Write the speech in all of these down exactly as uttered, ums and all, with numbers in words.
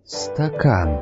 Стакан.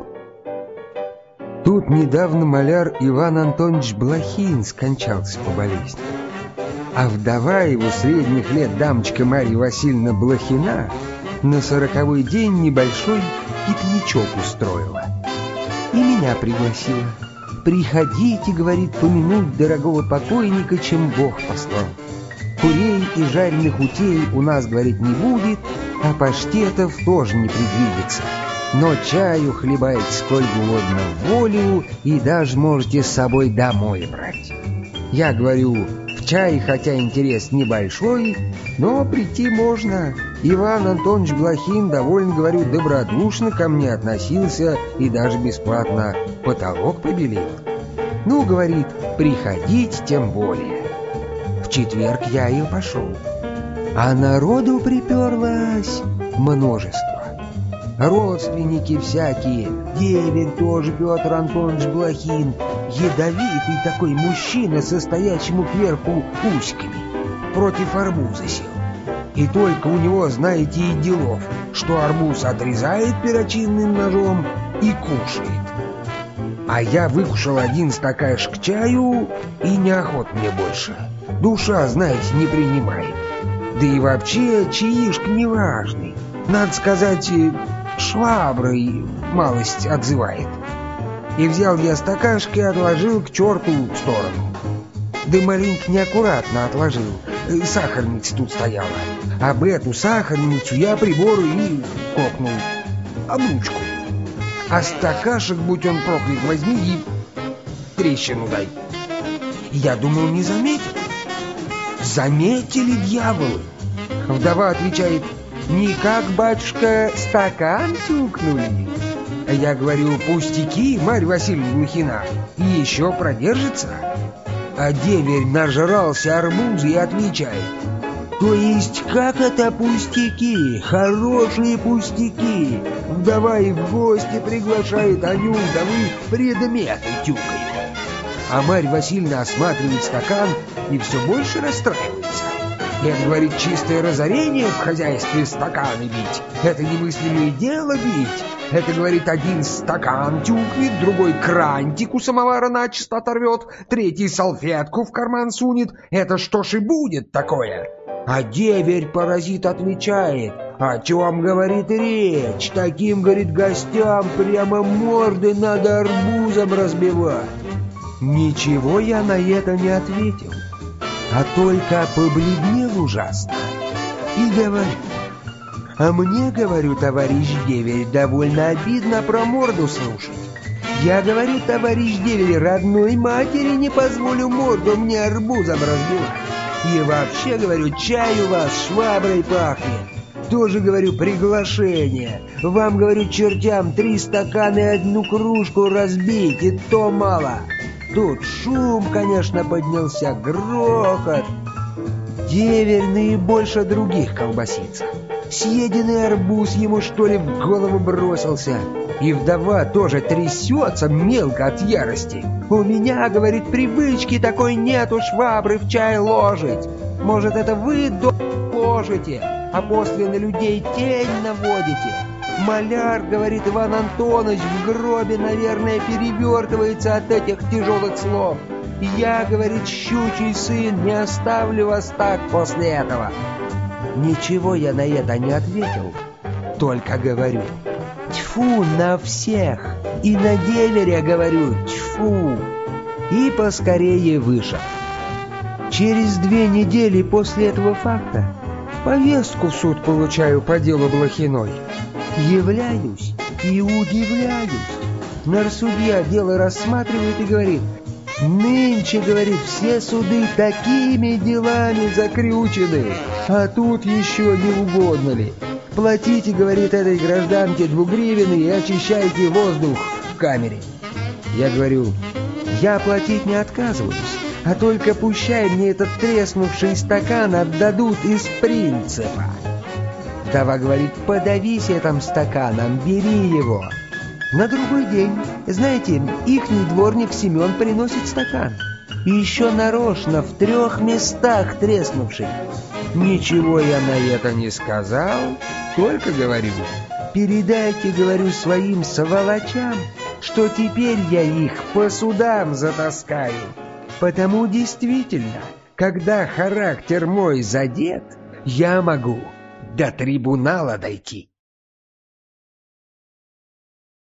Тут недавно маляр Иван Антонович Блохин скончался по болезни. А вдова его средних лет, дамочка Марья Васильевна Блохина, на сороковой день небольшой пикничок устроила. И меня пригласила. «Приходите, — говорит, — помянуть дорогого покойника, чем Бог послал. Курей и жареных утей у нас, — говорит, — не будет, а паштетов тоже не предвидится. Но чаю хлебает сколь угодно в волю, и даже можете с собой домой брать». Я говорю: в чай, хотя интерес небольшой, но прийти можно. Иван Антонович Блохин довольно, говорю, добродушно ко мне относился и даже бесплатно потолок побелил. Ну, говорит, приходить тем более. В четверг я и пошел. А народу приперлось множество. Родственники всякие, деверь тоже Петр Антонович Блохин, ядовитый такой мужчина, состоящему кверху усиками, против арбуза сел. И только у него, знаете, и делов, что арбуз отрезает перочинным ножом и кушает. А я выкушал один стакашек чаю, и неохот мне больше. Душа, знаете, не принимает. Да и вообще чаишка неважный. Надо сказать, шваброй малость отзывает. И взял я стакашек и отложил к черту в сторону. Да маленько неаккуратно отложил. Сахарница тут стояла. Об эту сахарницу я прибору и копнул об ручку. А стакашек, будь он проклят, возьми и трещину дай. Я думал, не заметил. Заметили дьяволы. Вдова отвечает: «Никак, батюшка, стакан тюкнули». А я говорю: пустяки, Марья Васильевна Блохина, и еще продержится. А деверь нажрался арбуза и отвечает: «То есть как это пустяки? Хорошие пустяки. Вдова и в гости приглашает, а не у вдовы предметы тюкает». А Марья Васильевна осматривает стакан и все больше расстраивается. Это, говорит, чистое разорение в хозяйстве стаканы бить. Это немыслимое дело бить. Это, говорит, один стакан тюкнет, другой крантик у самовара начисто оторвет, третий салфетку в карман сунет. Это что ж и будет такое? А деверь-паразит отвечает: «О чем, говорит, речь? Таким, говорит, гостям прямо морды надо арбузом разбивать». Ничего я на это не ответил, а только побледнел ужасно и говорю: «А мне, говорю, товарищ деверь, довольно обидно про морду слушать. Я, говорю, товарищ деверь, родной матери не позволю морду мне арбузом разбивать. И вообще, говорю, чай у вас шваброй пахнет. Тоже, говорю, приглашение. Вам, говорю, чертям три стакана и одну кружку разбить, и то мало». Тут шум, конечно, поднялся, грохот. Деверь наибольше других колбасится. Съеденный арбуз ему, что ли, в голову бросился. И вдова тоже трясется мелко от ярости. «У меня, — говорит, — привычки такой нету швабры в чай ложить. Может, это вы, до ложите, а после на людей тень наводите? Маляр, — говорит, — Иван Антонович в гробе, наверное, перевертывается от этих тяжелых слов. Я, — говорит, — щучий сын, не оставлю вас так после этого». Ничего я на это не ответил, только говорю: «Тьфу на всех! И на деверя, говорю, тьфу!» И поскорее вышел. Через две недели после этого факта повестку в суд получаю по делу Блохиной. Являюсь и удивляюсь. Нарсудья дело рассматривает и говорит: «Нынче, — говорит, — все суды такими делами закрючены, а тут еще не угодно ли? Платите, — говорит, — этой гражданке двугривенный и очищайте воздух в камере». Я говорю: «Я платить не отказываюсь, а только пущай мне этот треснувший стакан отдадут из принципа». Вдова говорит: «Подавись этим стаканом, бери его». На другой день, знаете, ихний дворник Семен приносит стакан. И еще нарочно в трех местах треснувший. Ничего я на это не сказал, только говорю: Передайте, говорю, своим сволочам, что теперь я их по судам затаскаю. Потому действительно, когда характер мой задет, я могу до трибунала дойти.